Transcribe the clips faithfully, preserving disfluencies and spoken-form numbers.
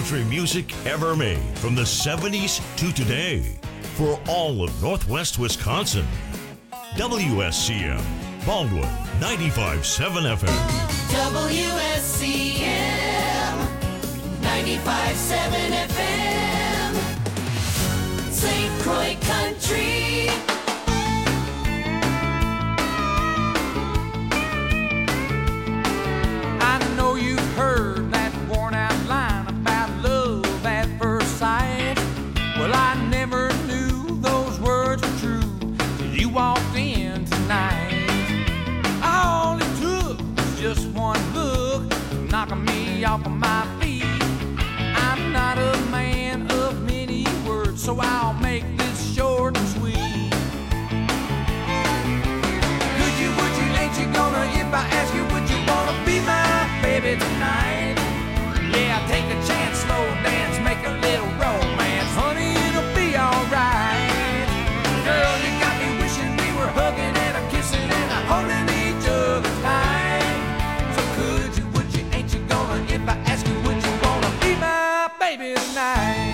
country music ever made from the seventies to today for all of Northwest Wisconsin. W S C M, Baldwin, ninety-five point seven F M. W S C M, ninety-five point seven F M. Saint Croix Country. I know you've heard that worn out line about love at first sight. Well, I never knew those words were true till you walked in tonight. All it took was just one look, knocking me off of my feet. I'm not a man of many words, so I'll make this short and sweet. Could you, would you, ain't you gonna, if I ask you, would you wanna be my baby tonight? Yeah, take a chance, slow dance, make a little romance. Honey, it'll be alright. Girl, you got me wishing we were hugging and a kissing and a holding each other tight. So could you, would you, ain't you gonna, if I ask you, would you wanna be my baby tonight?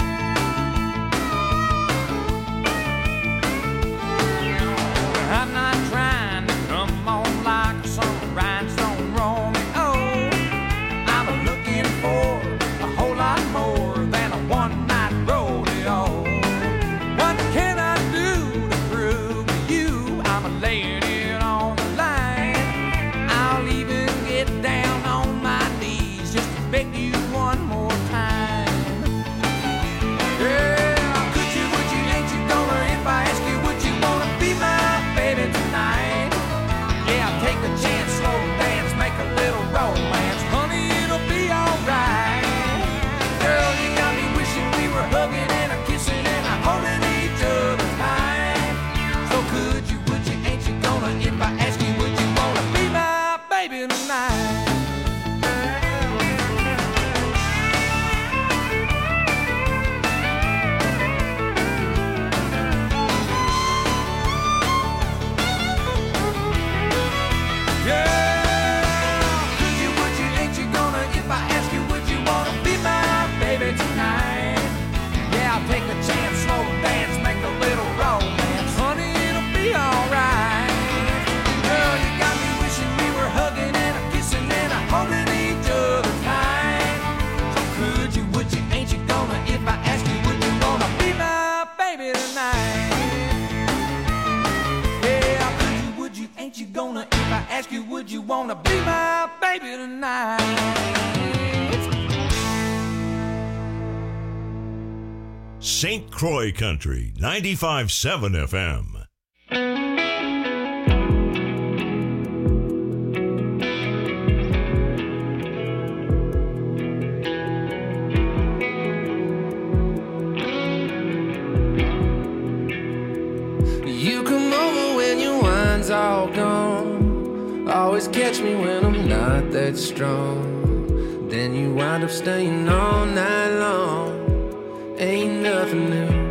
I'm not trying to come on like some rhinestone Romeo. I'm looking for a whole lot more than a one-night rodeo. What can I do to prove to you I'm laying it on the line? I'll even get down on my knees just to beg you one more time. Girl, could you, would you, ain't you gonna, if I ask you, would you wanna be my baby tonight? Yeah, take a chance, slow dance, make a little romance. Honey, it'll be alright. Girl, you got me wishing we were hugging and a kissing and a holding each other tight. So could you, would you, ain't you gonna, if I ask you, would you wanna be my baby tonight? Take a chance, slow dance, make a little romance. Honey, it'll be alright. Girl, you got me wishing we were hugging and a kissing and a holding each other tight. So could you, would you, ain't you gonna, if I ask you, would you wanna be my baby tonight? Yeah, could you, would you, ain't you gonna, if I ask you, would you wanna be my baby tonight? Saint Croix Country, ninety-five point seven F M. You come over when your wine's all gone. Always catch me when I'm not that strong. Then you wind up staying all night long. Ain't nothing new.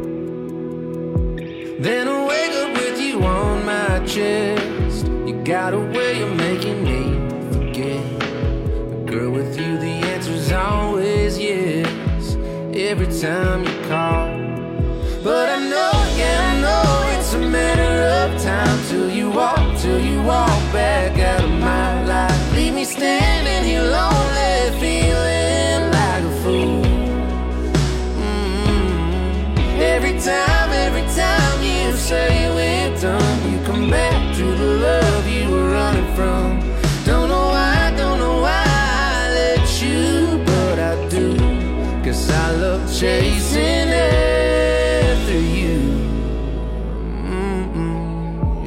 Then I wake up with you on my chest. You got a way of making me forget. Girl, with you the answer's always yes, every time you call. But I know, yeah, I know it's a matter of time till you walk, till you walk back out of my life. Leave me standing here lonely, feeling like a fool. Every time, every time you say we're done, you come back to the love you were running from. Don't know why, don't know why I let you, but I do. Cause I love chasing after you. Mm-mm,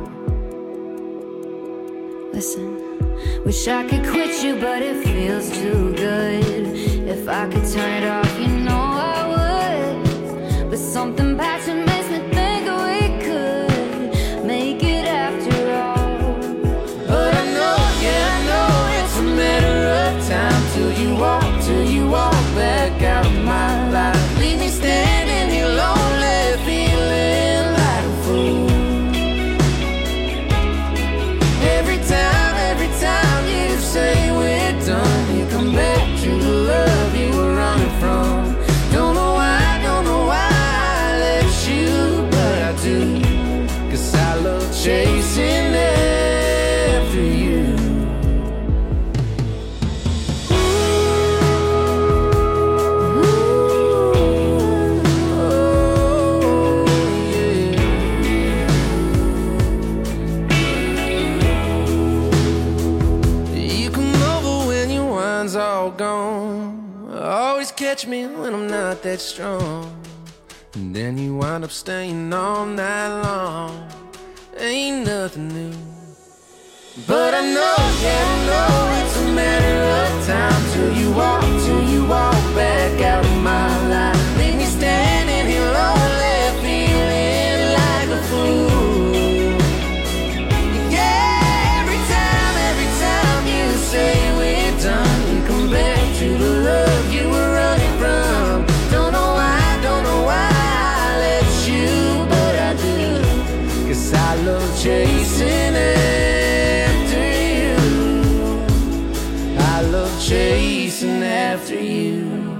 yeah. Listen, wish I could quit you, but it feels too good. If I could turn it off, you know I would. But something passion makes me think we could make it after all. But I know, yeah, I know it's a matter of time till you walk, till you walk back out of my life. Leave me standing here lonely, feeling like a fool. Every time, every time you say we're done, you come back to the love you were catch me when I'm not that strong. And then you wind up staying all night long. Ain't nothing new. But I know, yeah, I know it's a matter of time till you walk, till you walk back out of my life. Leave me standing here lonely, feeling like a fool. Yeah, every time, every time you say we're done, you come back to the love you were running from. Don't know why, don't know why I let you, but I do. 'Cause I love chasing after you. I love chasing after you.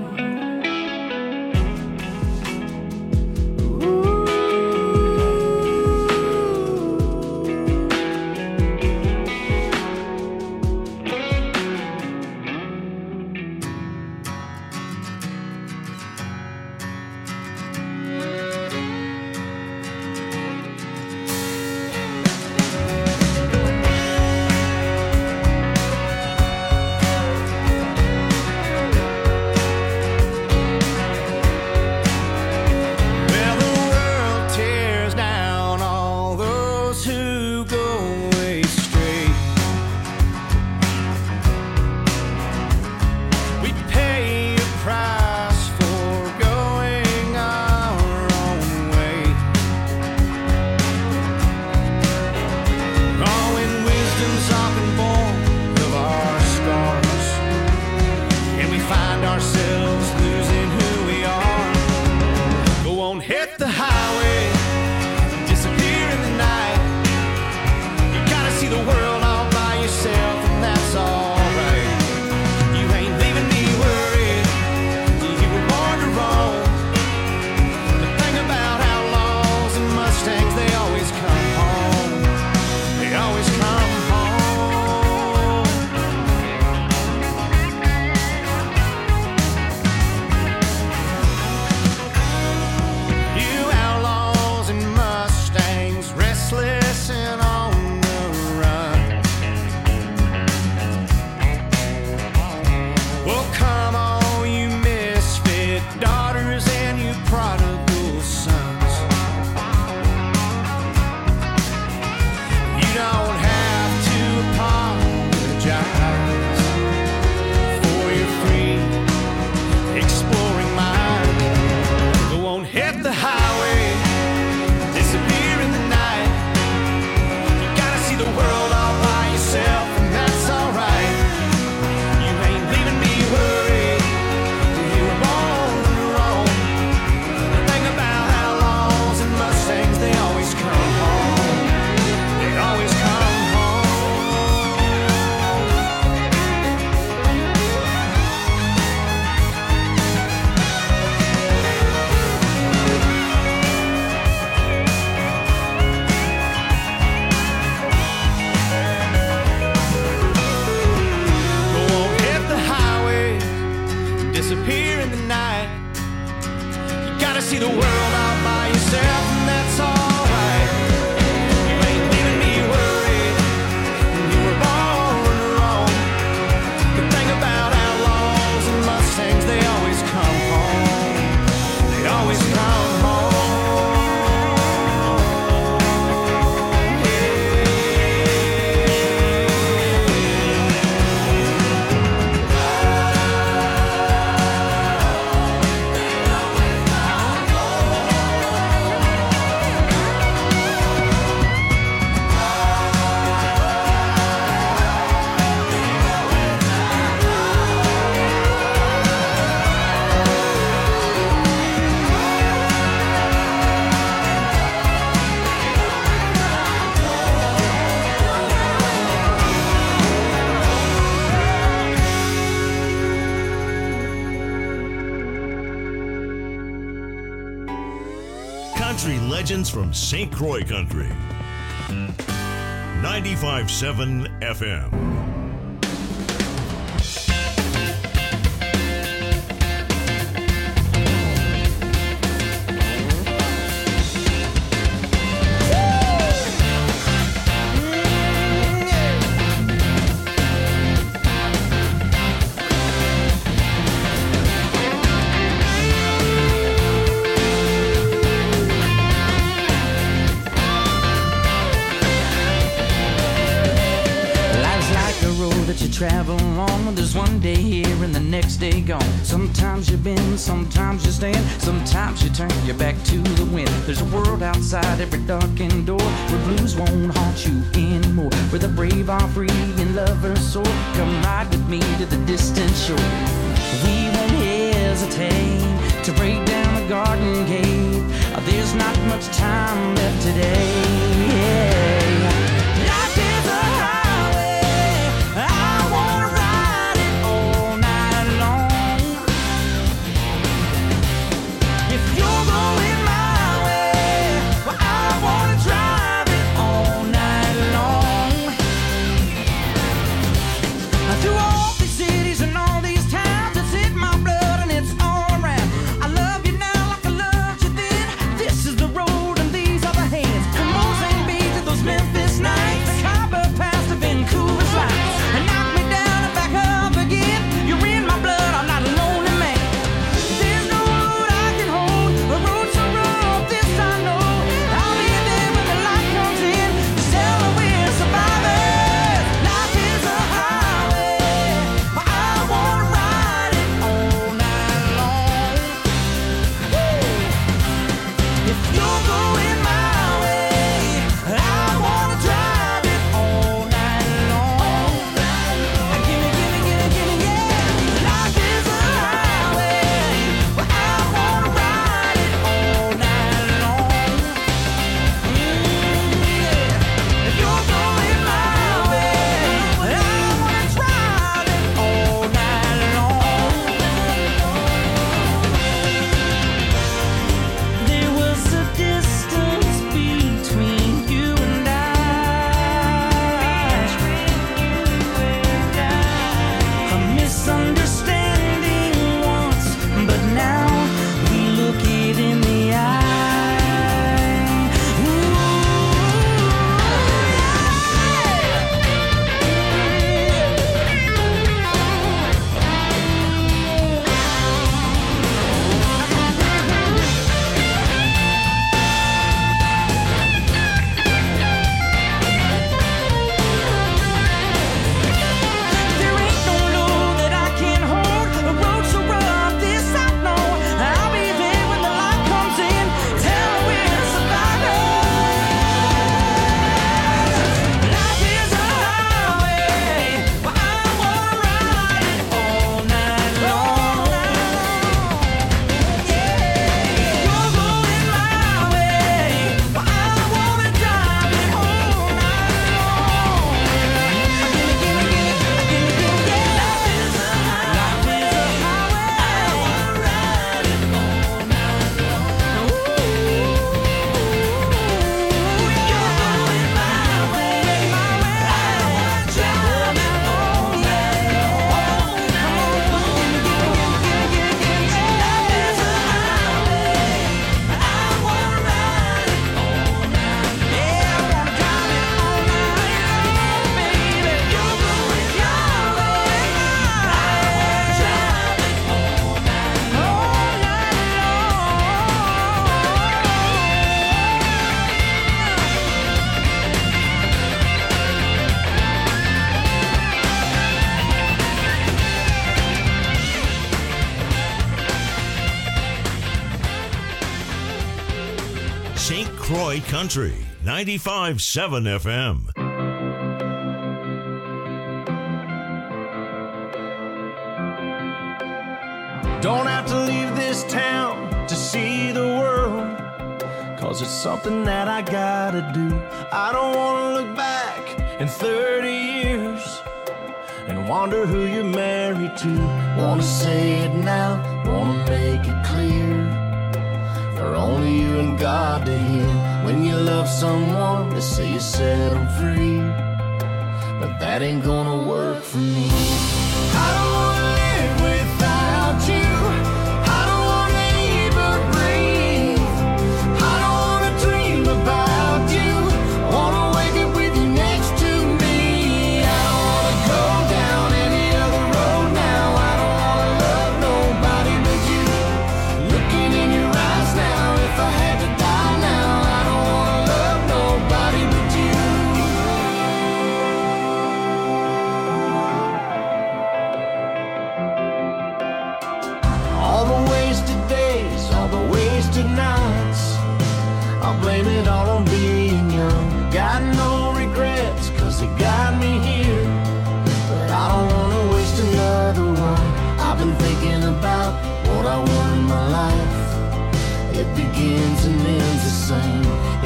Country legends from Saint Croix Country. ninety-five point seven F M. 'Cause one day here and the next day gone. Sometimes you bend, sometimes you stand, sometimes you turn your back to the wind. There's a world outside every darkened door where blues won't haunt you anymore, where the brave are free and lovers soar. Come ride with me to the distant shore. We won't hesitate to break down the garden gate. There's not much time left today. Yeah. Life is a highway, I wanna ride it all night long. If you're going my way, well, I wanna drive it all night long. Through all these cities and all these towns, it's in my blood and it's all around. I love you now like I loved you then. This is the road and these are the hands. From Mozambique Beach to those Memphis nights, the Copper Pass to Vancouver slides, and knock me down and back up again. You're in my blood, I'm not a lonely man. There's no road I can hold, a road so rough, this I know. I'll be there when the light comes in, to tell her we're survivors. Life is a highway, but I wanna ride it all night long. Woo! If you're going my way, I wanna drive it all night long. Gimme, gimme, gimme, gimme, yeah. Life is a highway, but I wanna ride it all night long. Mm, yeah. If you're going my way, I wanna drive it all night long. There was a distance between you and I. A misunderstanding once, but now we look it in the eye. Ooh, there ain't no load that I can't hold. A road so rough, this I know. I'll be there when the light comes in. Tell her we're survivors. Life is a highway, but I wanna ride it all night long. Yeah, you're going my way, but I wanna drive it all night long. Gimme, gimme, gimme, gimme, gimme, yeah. Life is a highway, I wanna ride it all night long. Ooh, you're going my way, my way. I wanna drive it all night long. Come on, gimme, gimme, gimme, gimme, gimme, gimme, yeah. Life is a highway, I wanna ride it all night. Yeah, I wanna drive it all night long, baby. You're going your way, I wanna drive it all night, all night Saint Croix Country, ninety-five point seven F M. Don't have to leave this town to see the world, 'cause it's something that I gotta do. I don't wanna look back in thirty years and wonder who you're married to. Wanna say it now, wanna make it clear. For only you and God to hear. When you love someone, they say you set them free, but that ain't gonna work for me. I don't wanna live without you. I don't wanna even breathe. I don't wanna dream about you. I wanna wake up with you next to me. I don't wanna go down any other road now. I don't wanna love nobody but you. Looking in your eyes now, if I had to die now, I don't wanna love nobody but you.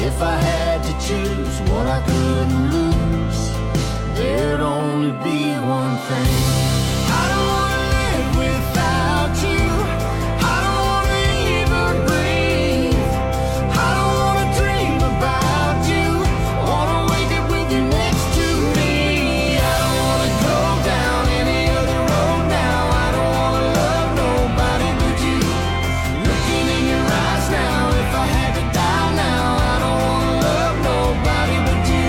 If I had to choose what I couldn't lose, there'd only be one thing. I don't wanna live without you. I don't wanna even breathe. I don't wanna dream about you. Wanna wake up with you next to me. I don't wanna go down any other road now. I don't wanna love nobody but you. Looking in your eyes now, if I had to die now, I don't wanna love nobody but you.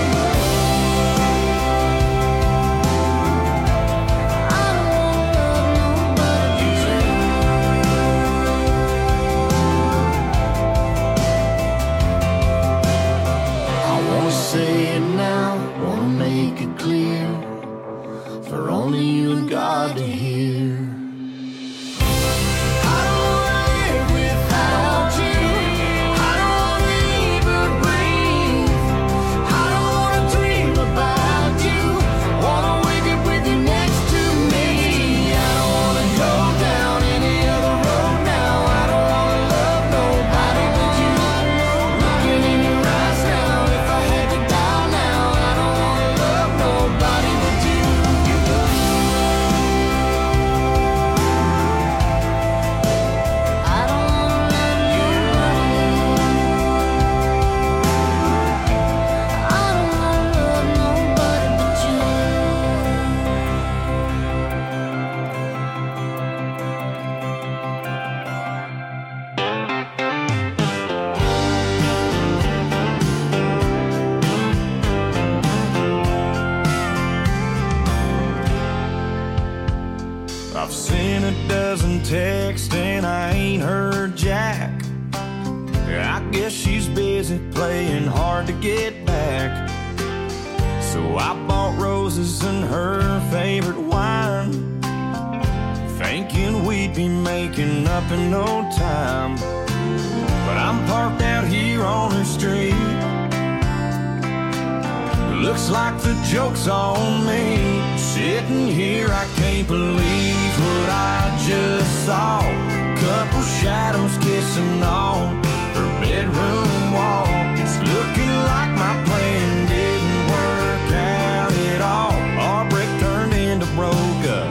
I don't wanna love nobody but you. I wanna say it now, wanna make it clear, for only you and God to hear. I don't wanna live without you. I don't wanna even breathe. I don't wanna dream about you. Wanna wake up with you next to me. I don't wanna go down any other road now. I don't wanna love nobody but you. Looking in your eyes now, if I had to die now, I don't wanna love nobody but you. I don't wanna love nobody. I don't wanna love nobody but you. I've seen a dozen texts and I ain't heard Jack. I guess she's busy playing hard to get back. So I bought roses and her favorite wine, thinking we'd be making up in no time. But I'm parked out here on her street. Looks like the joke's on me. Sitting here, I can't believe what I just saw. Couple shadows kissing on her bedroom wall. It's looking like my plan didn't work out at all. Our break turned into broke up.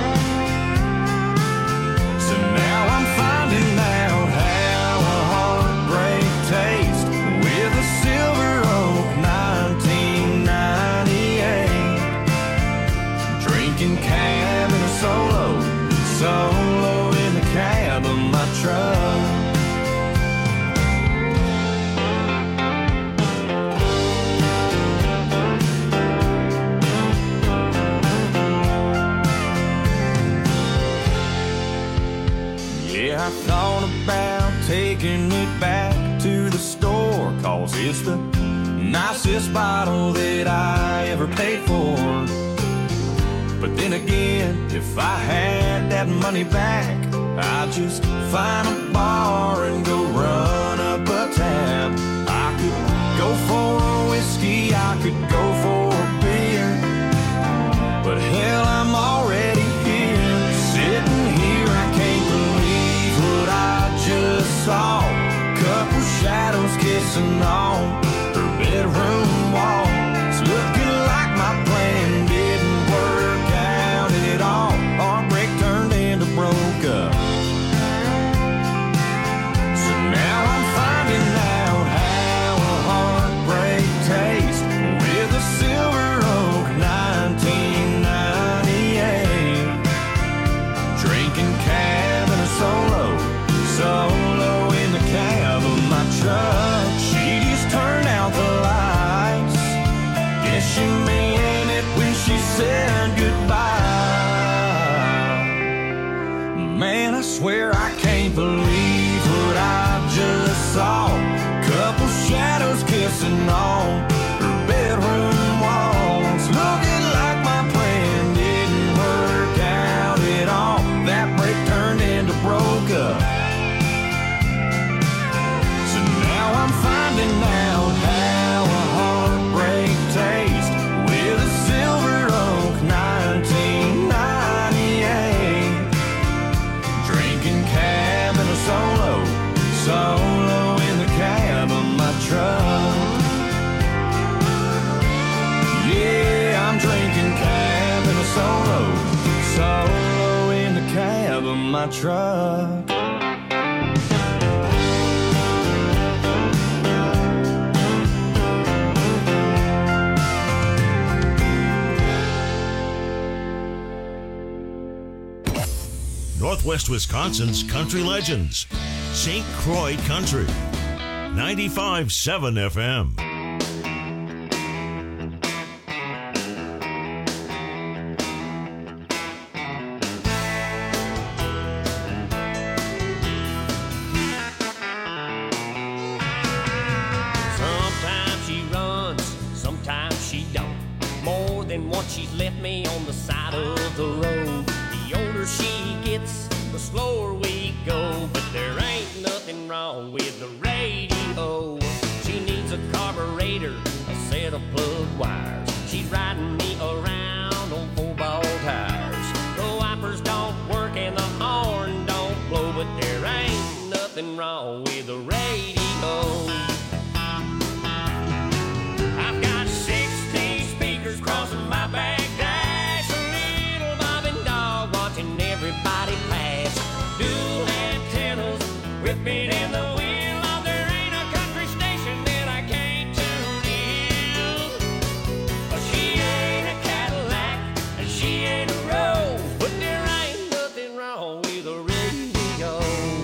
So now I'm finding out how a heartbreak tastes with a Silver Oak nineteen ninety-eight. Drinking cab in a solo, solo in the cab of my truck. Yeah, I thought about taking it back to the store, 'cause it's the nicest bottle that I ever paid for. But then again, if I had that money back, I'd just find a bar and go run up a tab. I could go for a whiskey, I could go for a beer, but hell, I'm already here. Sitting here, I can't believe what I just saw. Couple shadows kissing on her bedroom wall. It's looking like my plan didn't work out at all. Our break turned into broke up. So now I'm finding out how a heartbreak tastes with a Silver Oak nineteen ninety-eight. Drinking cab in a solo, solo in the cab of my truck. She just turned out the lights. Guess she meant it when she said goodbye. Man, I swear I can't believe what I just saw. Couple shadows kissing on her bedroom walls. Looking like my plan didn't work out at all. That break turned into broke up. So now I'm finding out how a heartbreak tastes with a Silver Oak nineteen ninety-eight. Drinking cab in a solo, solo in the cab of my truck. truck. Yeah, I'm drinking cab in a solo, solo in the cab of my truck. Northwest Wisconsin's country legends, Saint Croix Country, ninety-five point seven F M. Sometimes she runs, sometimes she don't. More than once she's left me on the side of the road. The older she gets, the slower we go. But there ain't nothing wrong with the radio. She needs a carburetor, a set of plug wires. She's riding me around on four-ball tires. The wipers don't work and the horn don't blow. But there ain't nothing wrong with the radio. I've got sixteen speakers crossing my back dash. A little bobbing dog watching everybody pass. Dual antennas whipping in the wind. Oh, there ain't a country station that I can't tune in. But she ain't a Cadillac and she ain't a Rose. But there ain't nothing wrong with a radio.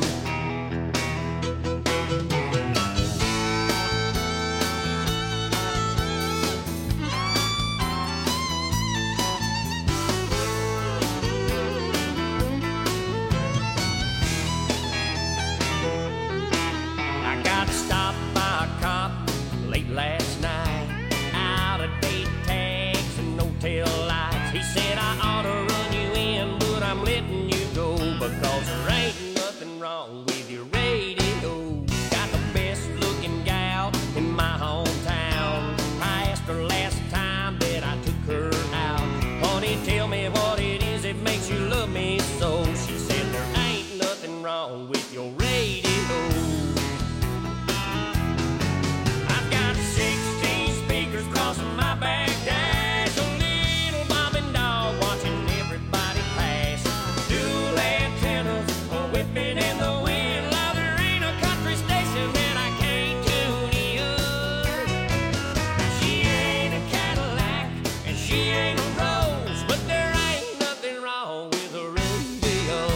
I got stopped by a cop late last night, out of date tags and no tail lights. He said I ought to run you in, but I'm letting you go because there ain't nothing wrong with your radio. Got the best looking gal in my hometown. I asked her last time that I took her out, honey, tell me what it is that makes you love me so. She said there ain't nothing wrong with your radio. I've got sixteen speakers crossing my back dash. A little bobbing dog watching everybody pass. Dual antennas whipping in the wind. Now there ain't a country station that I can't tune in. She ain't a Cadillac and she ain't a Rose. But there ain't nothing wrong with a radio.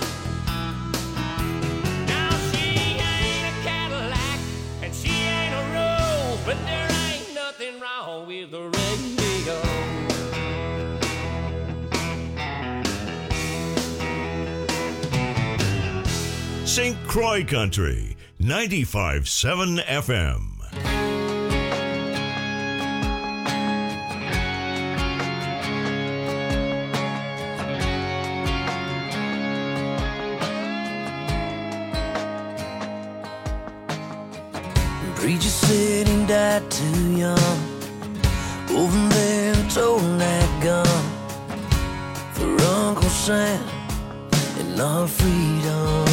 Now she ain't a Cadillac and she ain't a Rose. But there ain't nothing wrong with the radio. Saint Croix Country, ninety-five point seven F M. Preacher said he died too young. Over there told that gun for Uncle Sam and our freedom.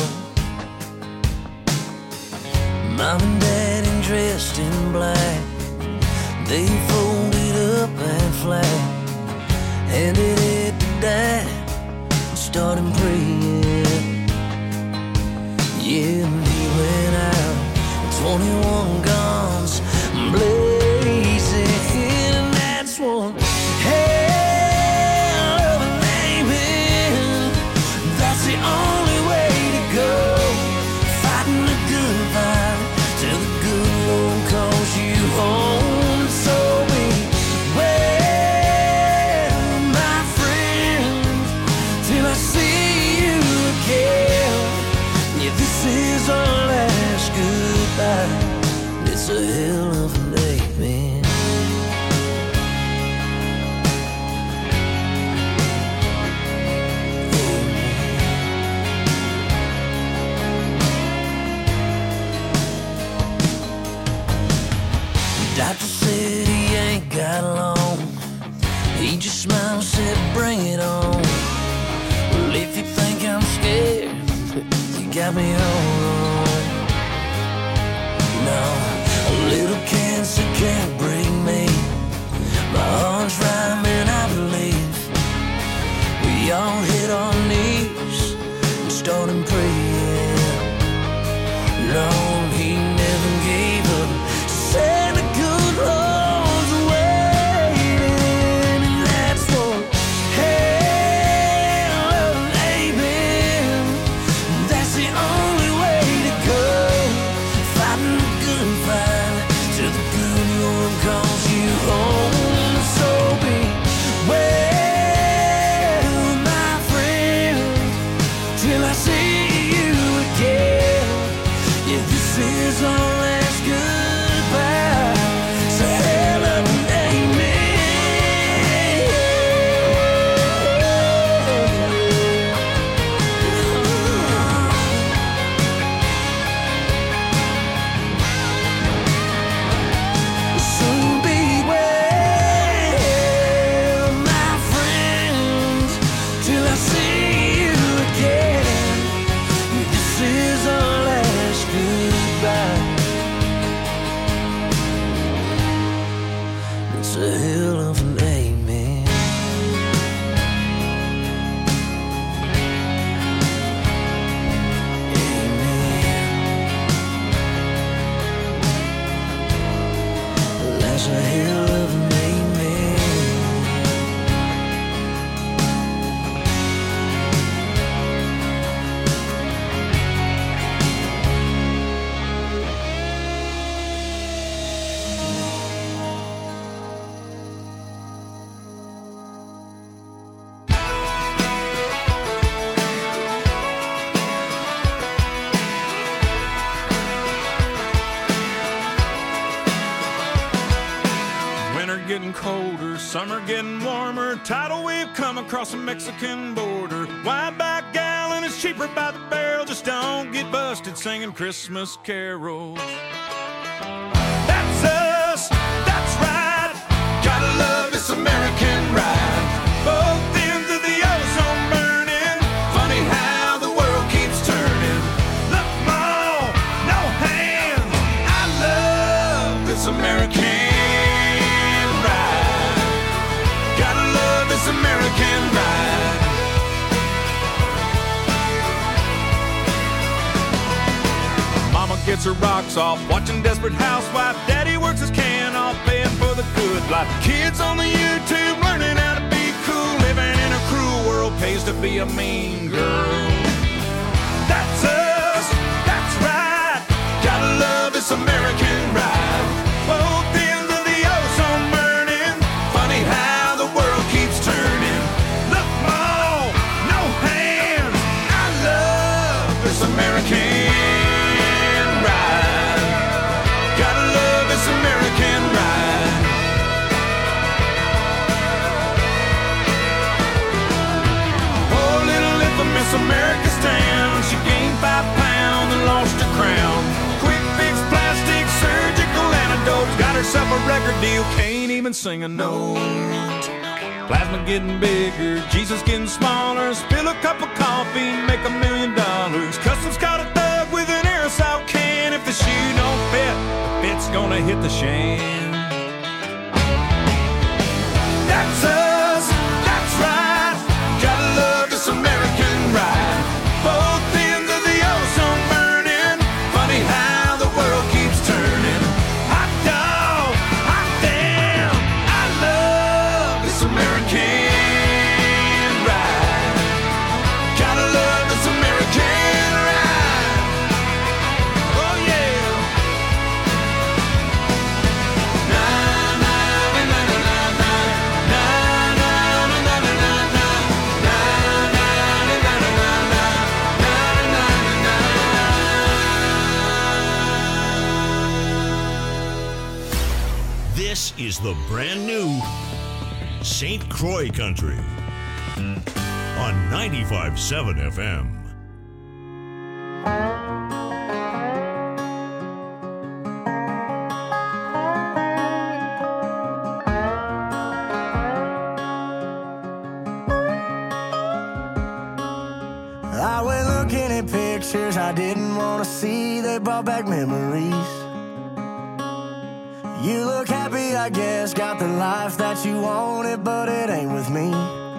Mom and Dad dressed in black, they folded up that flag, handed it to Dad and started praying. Yeah, and he went out, twenty-one guns blazing, and that's one hell of an amen. That's the only way to go, fighting the good fight till the good Lord calls you home. So beware, my friend, till I see you again. Yeah, this is our last goodbye. It's a hell of an amen. Doctor said he ain't got long. He just smiled and said, bring it on. Well, if you think I'm scared, you got me all wrong. No, this is our last goodbye. Say hell of an amen. Soon be well, my friends, till I see you again. This is our last goodbye. It's a hell of an amen. Amen. That's a hell of an amen. Winter getting colder, summer getting warmer. Tidal wave come across the Mexican border. Wide back gallon is cheaper by the barrel. Just don't get busted singing Christmas carols. That's us, that's right. Gotta love this American ride. Both ends of the ozone burning. Funny how the world keeps turning. Look, Mom, no hands. I love this American ride. Gotta love this American ride. Mama gets her rocks off, watching Desperate Housewife. Daddy works his can off, paying for the good life. Kids on the YouTube learning how to be cool. Living in a cruel world pays to be a mean girl. That's us, that's right. Gotta love this American ride. Both ends of the ozone burning. Funny how the world keeps turning. Look, Mom, no hands. I love this American ride. Gotta love this American ride. Oh, little infamous America stand. She gained five pounds and lost her crown. Quick fix, plastic, surgical antidotes. Got herself a record deal, can't even sing a note. Plasma getting bigger, Jesus getting smaller. Spill a cup of coffee, make a million dollars. Customs caught a thug with an aerosol can. If the shoe don't fit, the fit's gonna hit the shan. That's us, that's right. Gotta love this American ride. Both ends of the ozone burning. Funny how the world keeps turning. Hot dog, hot damn. I love this American ride. Gotta love this American ride. Oh yeah. Na na na na na na na na na na na na na na na na na na. This is the brand new Saint Croix Country on ninety-five point seven F M. I went looking at pictures I didn't want to see. They brought back memories. You look happy, I guess, got the life that you wanted, but it ain't with me.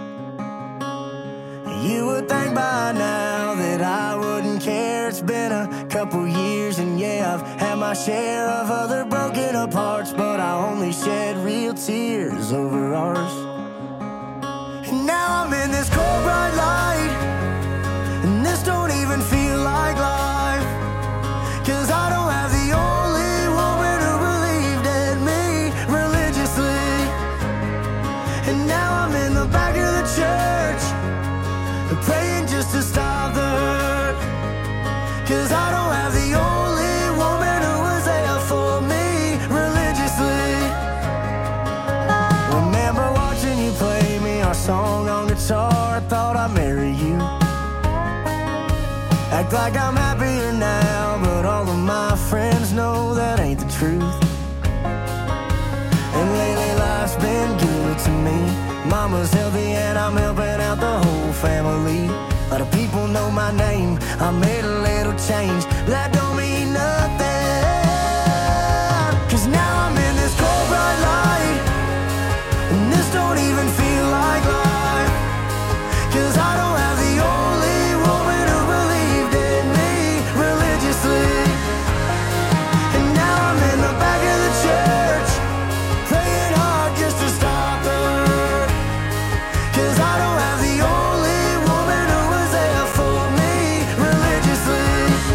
You would think by now that I wouldn't care. It's been a couple years and yeah, I've had my share of other broken apart, but I only shed real tears over ours. And now I'm in this cold bright light, and this don't even feel like life, 'cause I don't have the only woman who believed in me religiously. And now I'm in the back of the church, praying just to stop the hurt, 'cause I don't have the only act like I'm happier now, but all of my friends know that ain't the truth. And lately life's been good to me. Mama's healthy and I'm helping out the whole family. A lot of people know my name, I made a little change, but that don't mean nothing. Cause now I'm in this cold bright light, and this don't even feel like life. Cause I don't have the only woman who believed in me religiously. And now I'm in the back of the church, praying hard just to stop the hurt. Cause I don't have the only woman who was there for me religiously.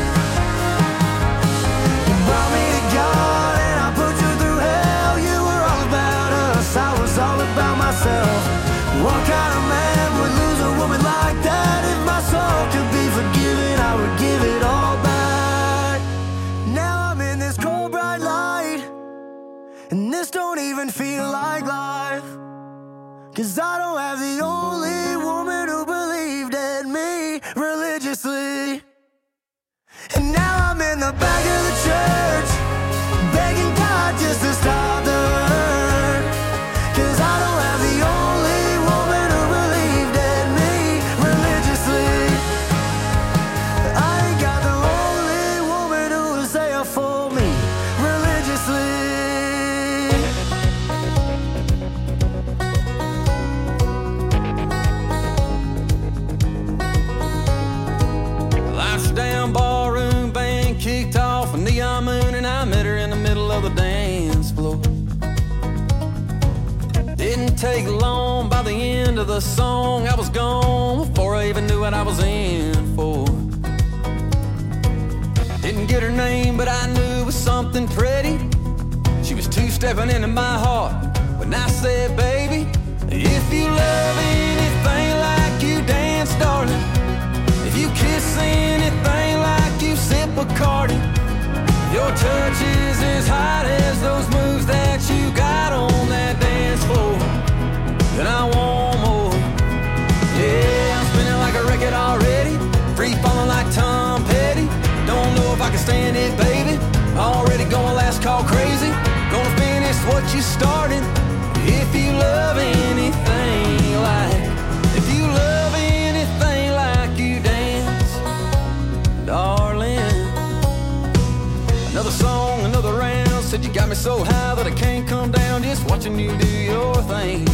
You brought me to God and I put you through hell. You were all about us, I was all about myself. What kind of man would lose a woman like that? If my soul could be forgiven, I would give it all back. Now I'm in this cold bright light, and this don't even feel like life. Cause I don't have the only woman who believed in me religiously. And now I'm in the back of the church, begging God just to stop the hurt. Cause I don't have the only woman who believed in me religiously. I ain't got the only woman who was there for me religiously. Life's down ballroom band kicked off a neon moon, and I met her in the middle of the dance floor. Didn't take long, by the end of the song I was gone before I even knew what I was in for. Didn't get her name, but I knew it was something pretty. She was two-stepping into my heart when I said, baby, if you love anything like you dance, darling, if you kiss anything like you sip Bacardi, your touch is as hot as those moves that you got on that dance floor, then I want more. Yeah, I'm spinning like a record already, free falling like Tom Petty. Don't know if I can stand it, baby. Already going last call crazy. Gonna finish what you started. If you love anything like, if you love anything like you dance, darling. Another song, another round. Said you got me so high that I can't come down. Just watching you do your thing.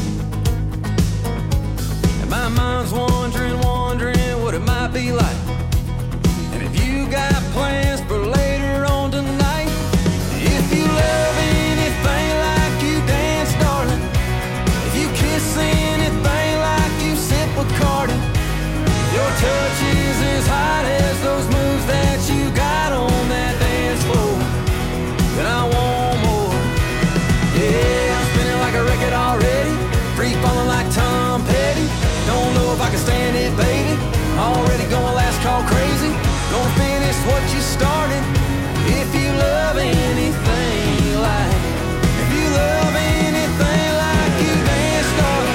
And my mind's wondering, wondering what it might be like. And if you got plans for later on tonight, if you love anything like you dance, darling, if you kiss anything like you sip Bacardi, your touch is as hot as those moves that you got on that dance floor, then I want more. Yeah, I'm spinning like a record already, free falling like Tom Petty. Don't know if I can stand it, baby. Already going last call crazy. Gonna finish what you started. If you love anything like, if you love anything like you dance, darling.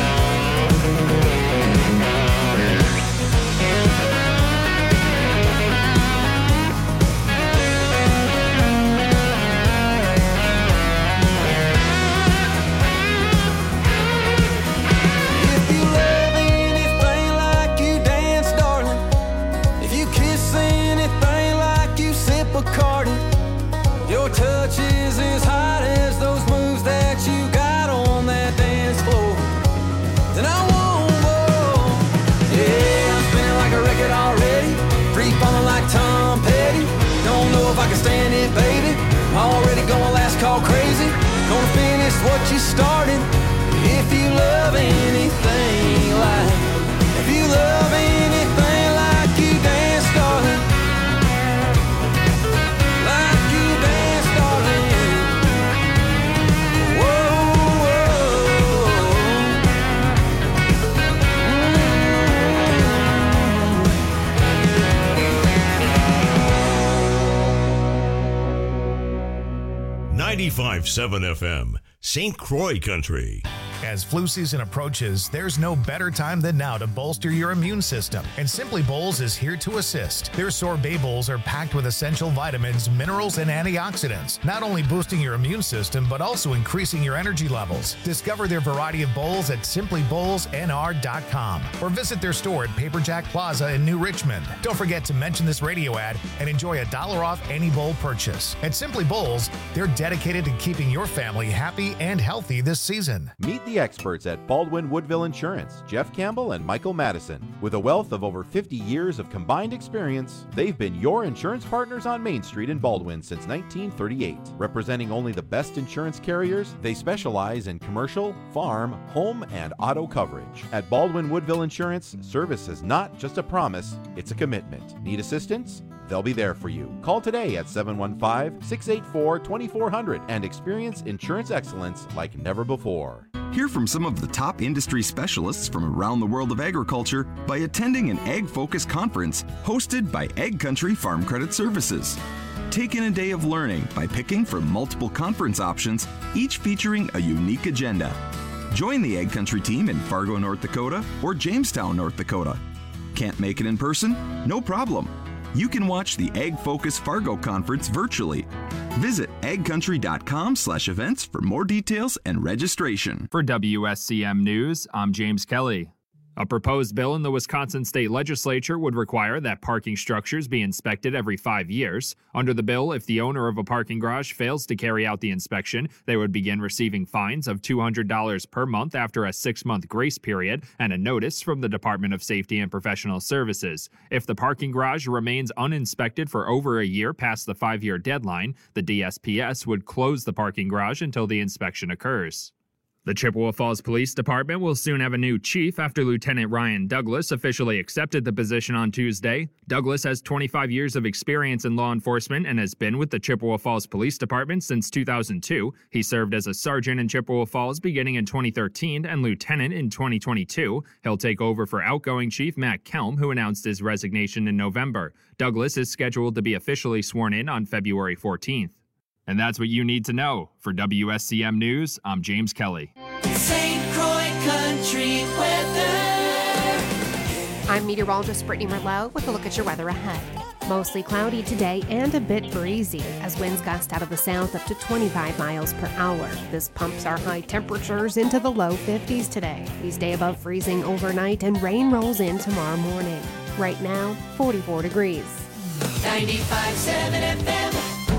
If you love anything like you dance, darling. If you kiss anything like you sip Bacardi, your touch is as hot as those moves that you got on that dance floor, then I want more. Yeah, I'm spinning like a record already, free falling like Tom Petty. Don't know if I can stand it, baby. Already going last call crazy. Gonna finish what you started. If you love anything like, if you love anything like you dance, darling, like you dance, darling. Whoa, whoa. ninety-five point seven F M, Saint Croix Country. As flu season approaches, there's no better time than now to bolster your immune system, and Simply Bowls is here to assist. Their sorbet bowls are packed with essential vitamins, minerals, and antioxidants, not only boosting your immune system, but also increasing your energy levels. Discover their variety of bowls at simply bowls n r dot com or visit their store at Paperjack Plaza in New Richmond. Don't forget to mention this radio ad and enjoy a dollar off any bowl purchase. At Simply Bowls, they're dedicated to keeping your family happy and healthy this season. Meet the experts at Baldwin Woodville Insurance, Jeff Campbell and Michael Madison. With a wealth of over fifty years of combined experience, they've been your insurance partners on Main Street in Baldwin since nineteen thirty-eight. Representing only the best insurance carriers, they specialize in commercial, farm, home, and auto coverage. At Baldwin Woodville Insurance, service is not just a promise, it's a commitment. Need assistance? They'll be there for you. Call today at seven one five, six eight four, two four zero zero and experience insurance excellence like never before. Hear from some of the top industry specialists from around the world of agriculture by attending an Ag Focus conference hosted by Ag Country Farm Credit Services. Take in a day of learning by picking from multiple conference options, each featuring a unique agenda. Join the Ag Country team in Fargo, North Dakota or Jamestown, North Dakota. Can't make it in person? No problem. You can watch the Ag Focus Fargo conference virtually. Visit ag country dot com slash events for more details and registration. For W S C M News, I'm James Kelly. A proposed bill in the Wisconsin State Legislature would require that parking structures be inspected every five years. Under the bill, if the owner of a parking garage fails to carry out the inspection, they would begin receiving fines of two hundred dollars per month after a six-month grace period and a notice from the Department of Safety and Professional Services. If the parking garage remains uninspected for over a year past the five-year deadline, the D S P S would close the parking garage until the inspection occurs. The Chippewa Falls Police Department will soon have a new chief after Lieutenant Ryan Douglas officially accepted the position on Tuesday. Douglas has twenty-five years of experience in law enforcement and has been with the Chippewa Falls Police Department since two thousand two. He served as a sergeant in Chippewa Falls beginning in twenty thirteen and lieutenant in twenty twenty-two. He'll take over for outgoing Chief Matt Kelm, who announced his resignation in November. Douglas is scheduled to be officially sworn in on February fourteenth. And that's what you need to know. For W S C M News, I'm James Kelly. Saint Croix Country Weather. I'm meteorologist Brittany Merlot with a look at your weather ahead. Mostly cloudy today and a bit breezy as winds gust out of the south up to twenty-five miles per hour. This pumps our high temperatures into the low fifties today. We stay above freezing overnight and rain rolls in tomorrow morning. Right now, forty-four degrees. ninety-five point seven F M.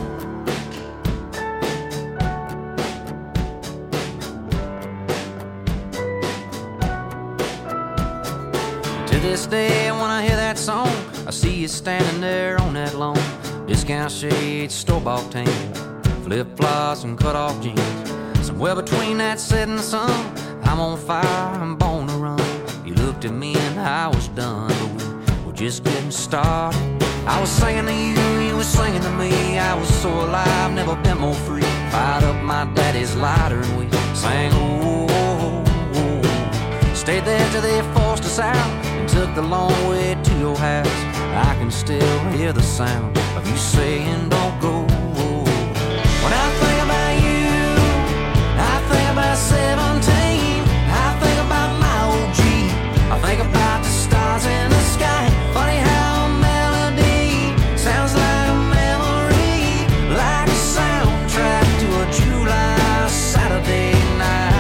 To this day, when I hear that song, I see you standing there on that lawn. Discount shades, store-bought tan, flip-flops and cut-off jeans. Somewhere between that setting sun, I'm on fire, I'm born to run. You looked at me and I was done, but we're just getting started. I was singing to you, you were singing to me. I was so alive, never been more free. Fired up my daddy's lighter and we sang, oh, oh, oh. Stayed there till they forced us out. Took the long way to your house. I can still hear the sound of you saying don't go. When I think about you, I think about seventeen. I think about my old G. I think about the stars in the sky. Funny how a melody sounds like a memory, like a soundtrack to a July Saturday night.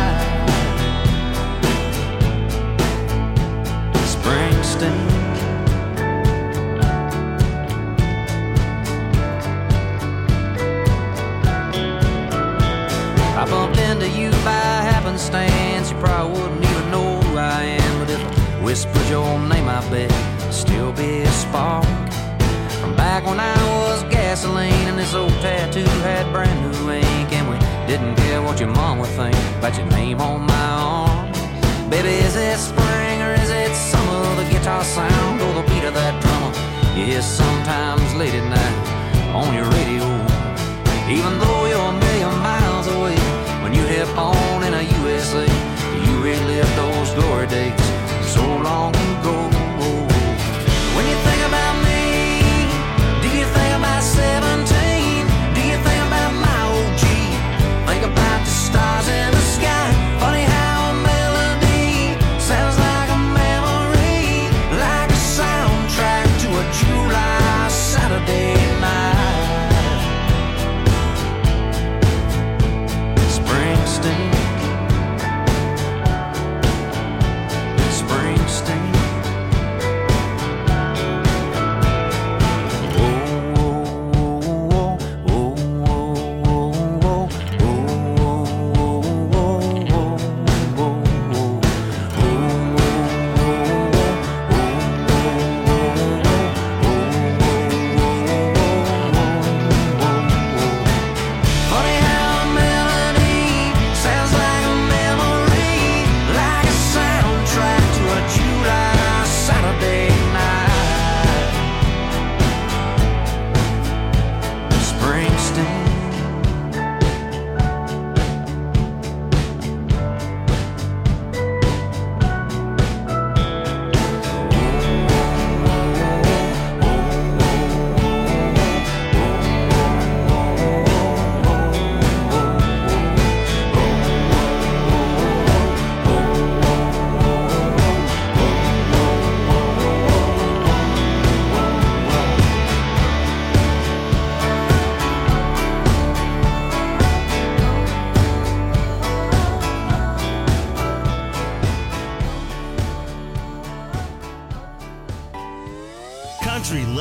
I bumped into you by happenstance. You probably wouldn't even know who I am, but if I whispered your name, I bet it'd still be a spark from back when I was gasoline and this old tattoo had brand new ink, and we didn't care what your mom would think about your name on my arm. Baby, is it spring or is it summer? The guitar sound or the beat of that drummer you hear sometimes late at night on your radio. Even though you're a million miles away, when you hit on in a U S A, you relive those glory days so long ago. When you think about me, do you think about seventeen? Do you think about my old G? Think about the stars in the sky. Funny how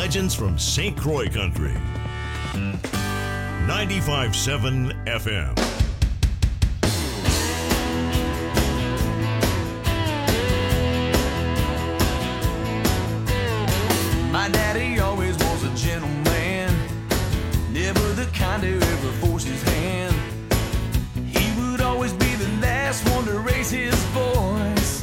legends from Saint Croix country. ninety-five point seven F M. My daddy always was a gentleman, never the kind who ever forced his hand. He would always be the last one to raise his voice.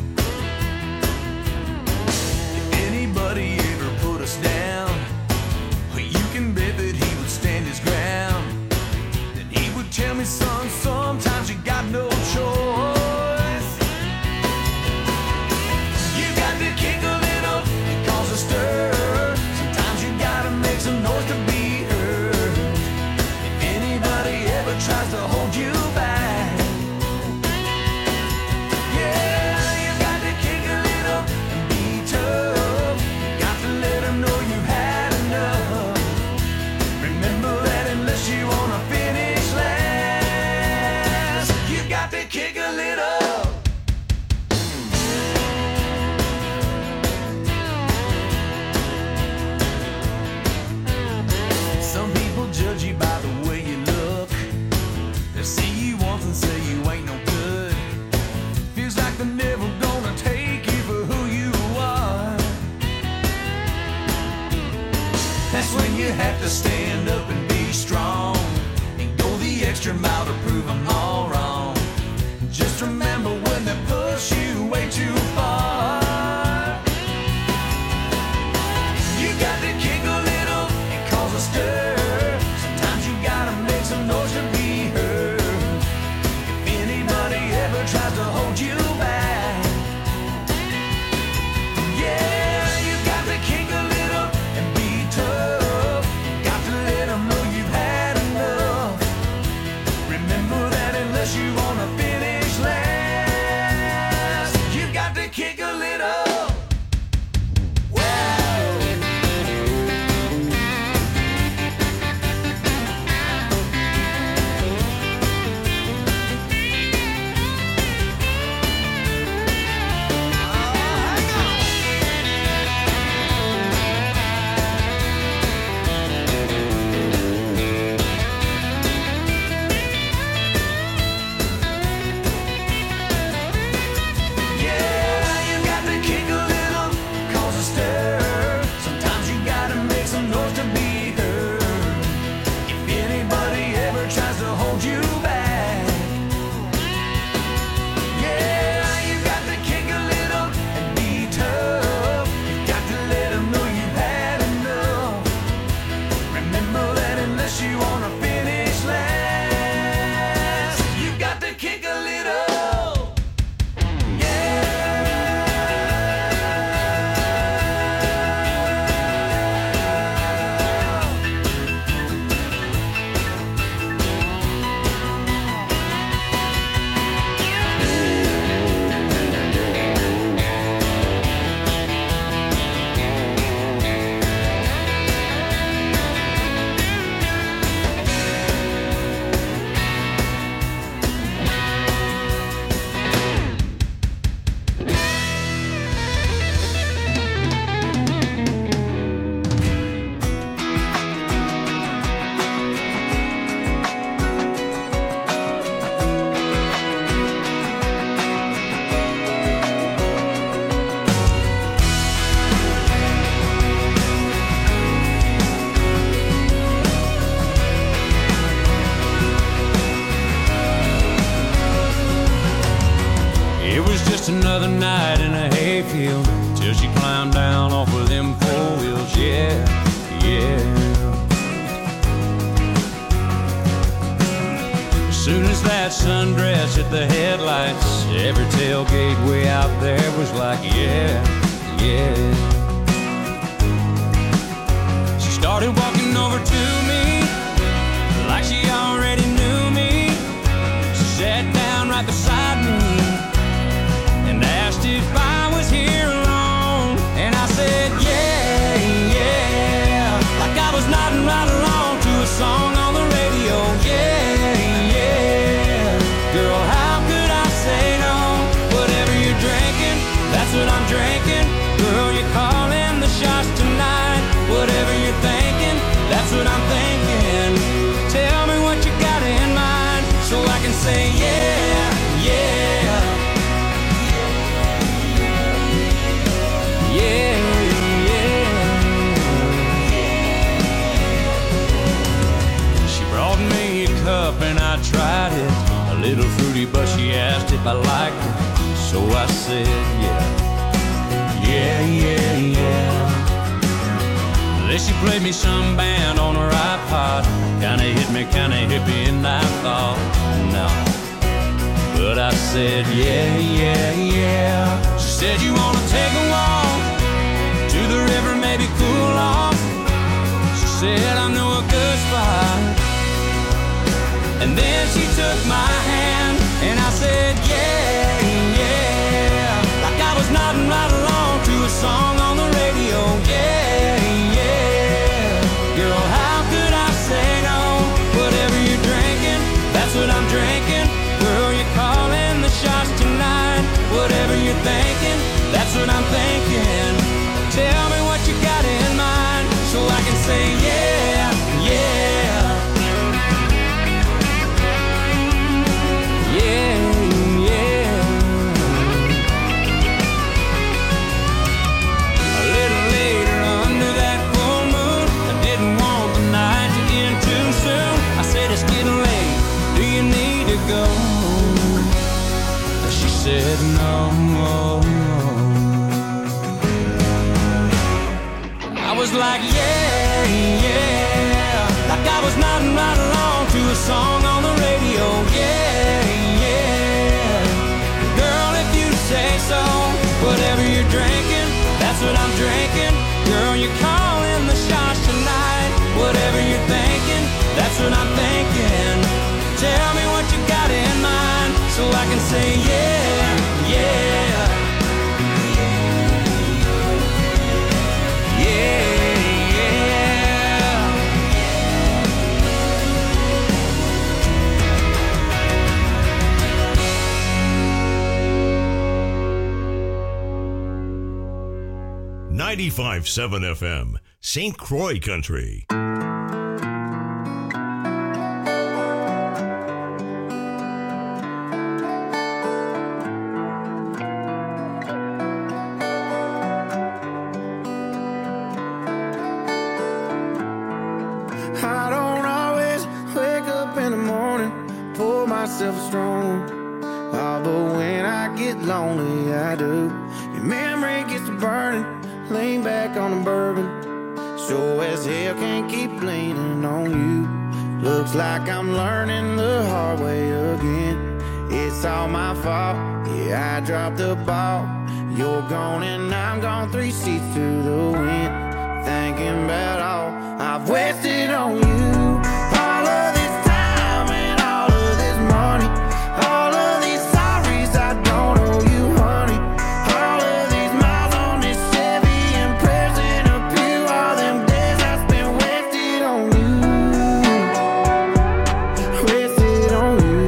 If anybody ever put us down, you can bet that he would stand his ground. Then he would tell me, son, sometimes you got no choice. You got to kick a little and cause a stir. Sometimes you gotta make some noise to be heard. If anybody ever tries to hold you back, yeah, you got to kick a little and be tough. You got to let them know you've had enough. Remember that unless you wanna finish last, you got to kick a little. Some people judge you by the way you look. They see you once and say you ain't no good. Feels like they're never gonna take you for who you are. That's when you have to stand up and be strong and go the extra mile to prove them all wrong. Just remember when they push you way too far, you got to kick a little and cause a stir. Sometimes you gotta make some noise to be heard. If anybody ever tries to hold you back, yeah, you got to kick a little and be tough. Got to let them know you've had enough. Remember that unless you wanna finish last, you got to kick a little. Another night in a hayfield till she climbed down off of them four wheels. Yeah, yeah. As soon as that sundress hit the headlights, every tailgate way out there was like, yeah, yeah. She started walking over to me like she already knew me. She sat down right beside me and asked if I was here alone. And I said, yeah, yeah, like I was nodding right along to a song on the radio. Yeah, yeah, girl, how could I say no? Whatever you're drinking, that's what I'm drinking. Girl, you're calling the shots tonight. What asked if I liked her, so I said yeah. Yeah, yeah, yeah. Then she played me some band on her iPod. Kinda hit me, kinda hit me, and I thought, no. But I said, yeah, yeah, yeah. She said, you wanna take a walk to the river, maybe cool off? She said, I know a good spot. And then she took my hand, and I said, yeah, yeah. Like I was nodding right along to a song on the radio, yeah, yeah. Girl, how could I say no? Whatever you're drinking, that's what I'm drinking. Girl, you're calling the shots tonight. Whatever you're thinking, that's what I'm thinking. Tell me what you got in mind, so I can say yeah, yeah. Yeah, yeah. A little later under that full moon, I didn't want the night to end too soon. I said it's getting late, do you need to go? She said no. I was like yeah, yeah. Like I was nodding right along to a song on the radio, yeah, yeah. Girl, if you say so, whatever you're drinking, that's what I'm drinking. Girl, you're calling the shots tonight. Whatever you're thinking, that's what I'm thinking. Tell me what you got in mind, so I can say yeah, yeah. ninety-five point seven F M, Saint Croix Country. I don't always wake up in the morning, pour myself a strong. Oh, but when I get lonely, I do. Your memory gets to burning, lean back on the bourbon. Sure as hell can't keep leaning on you. Looks like I'm learning the hard way again. It's all my fault, yeah, I dropped the ball. You're gone and I'm gone, three seats to the wind. Thinking about all I've wasted on you. All of this time and all of this money. All of these sorries I don't owe you, honey. All of these miles on this Chevy and prayers in a pew. All them days I spent wasted on you. Wasted on you.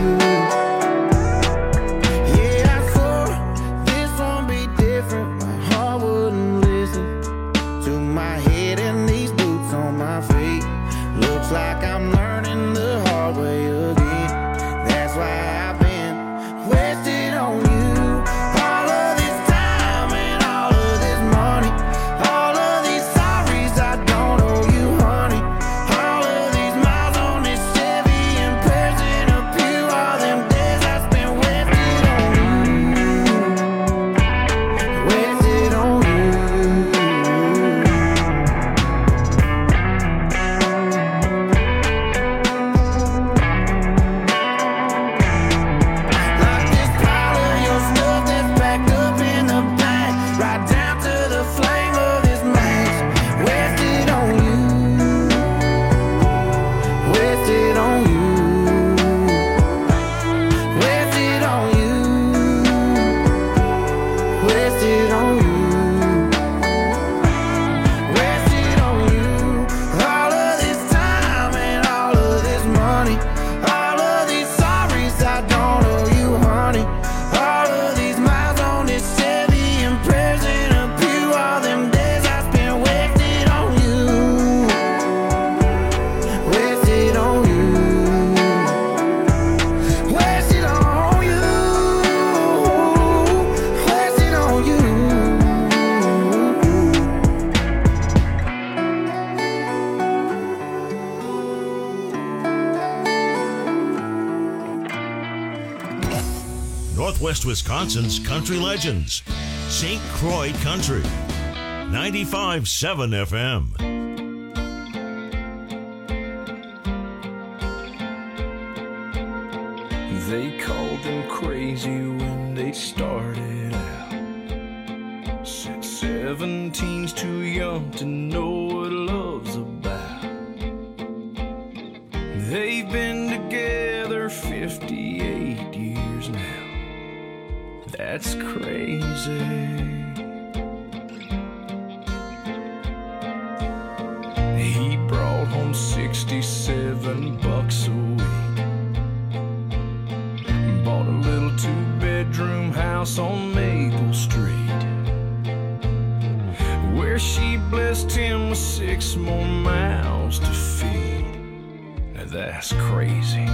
Yeah, I swore this won't be different. My heart wouldn't listen to my head and these boots on my feet. Looks like I'm learning the hard way again. That's why I've been wasted on you. All of this time and all of this money. All of these sorries I don't owe you, honey. All of these miles on this Chevy and prayers in a pew. All them days I spent wasted on you. Wasted on you. Northwest Wisconsin's country legends. Saint Croix Country. ninety-five point seven F M. They called him crazy when they started out. Said seventeen's too young to know what love's about. They've been together fifty-eight years now. That's crazy. He brought home sixty-seven bucks a week. Bought a little two-bedroom house on Maple Street, where she blessed him with six more mouths to feed. Now that's crazy.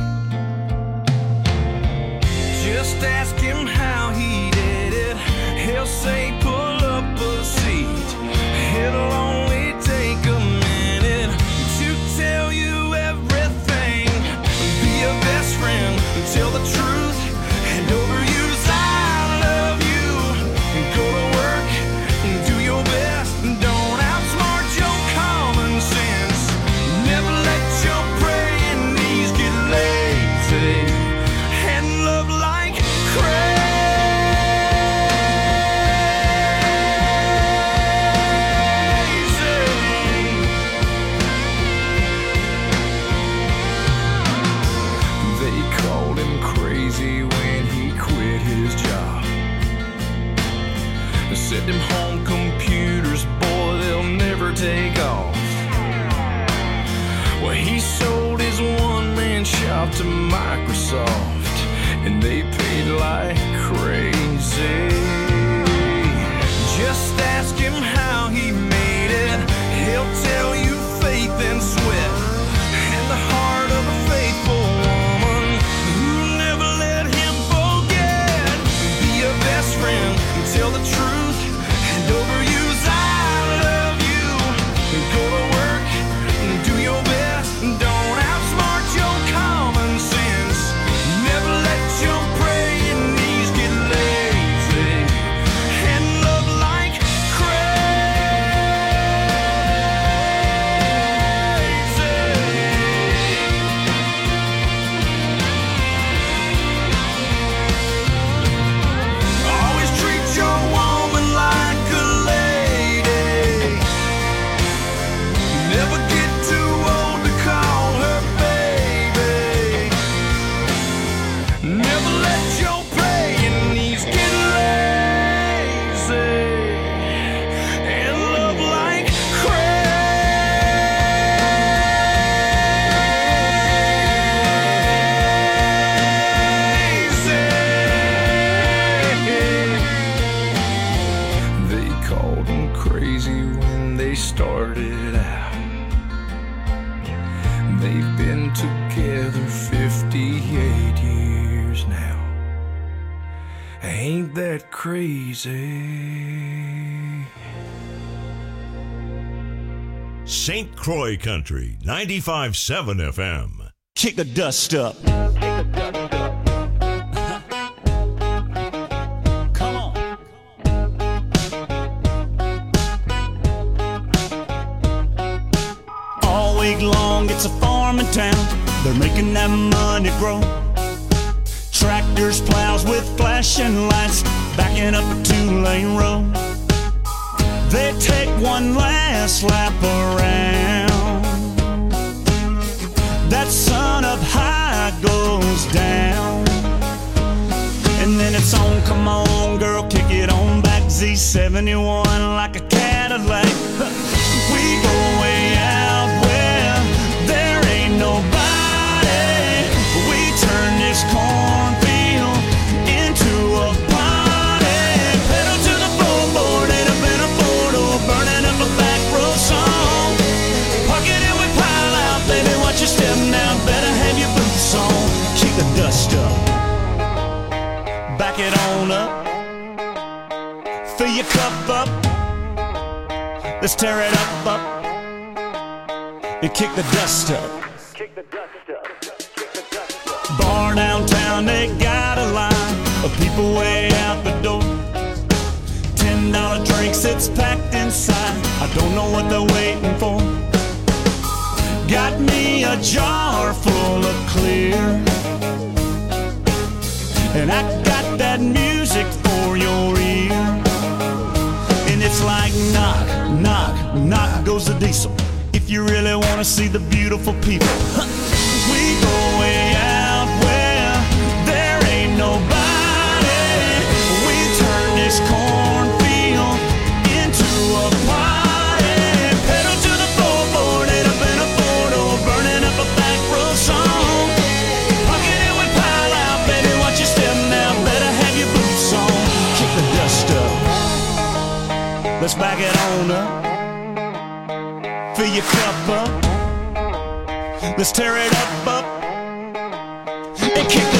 Just ask him how he did it. He'll say pull up a seat. It'll only take a minute to tell you everything. Be a best friend, tell the truth, and overuse I love you. Go to work and do your best. Don't outsmart your common sense. Never let your praying knees get lazy. And love like crazy. They called him crazy when he quit his job. They said them home computers, boy, they'll never take off. Well, he sold his one-man shop to Microsoft, and they paid like crazy. Just ask him how he made it. He'll tell you faith and sweat, and the heart of a faithful woman who never let him forget. Be a best friend, tell the truth, and overuse I love you. Go to work and do your best. Don't outsmart your common sense. Never let your praying knees get lazy. And love like always treat your woman like a lady. Never get too old to call her baby. Never let your praying knees get lazy. And love like crazy. They called him crazy when they started out. They've been together fifty-eight years now. Ain't that crazy? Saint Croix Country, ninety-five point seven F M. Kick the dust up. Come on. All week long, it's a farming town. They're making that money grow. Tractors, plows with flashing lights, backing up a two-lane road. They take one last lap around. That sun up high goes down, and then it's on, come on girl, kick it on back. Z seventy-one like a Cadillac. We go way out where there ain't nobody. We turn this cornfield into a party. Pedal to the floorboard, ain't up in a photo, burning up a back row song. Park it and we pile out, baby, watch your step now, better have your boots on. Kick the dust up, back it on up, fill your cup up, let's tear it up, up, and kick the dust up. Bar downtown, they got a line, of people way out the door. Ten dollar drinks, it's packed inside. I don't know what they're waiting for. Got me a jar full of clear, and I got that music for your ear. And it's like knock, knock, knock goes the diesel. If you really wanna see the beautiful people, we go way out where there ain't nobody. We turn this cornfield into a party. Pedal to the floor, board it up in a four-door, burning up a back row song. Pocket it with pile out, baby, watch your step now, better have your boots on. Kick the dust up, let's back it on up. Fill your cup up, let's tear it up, up, and kick the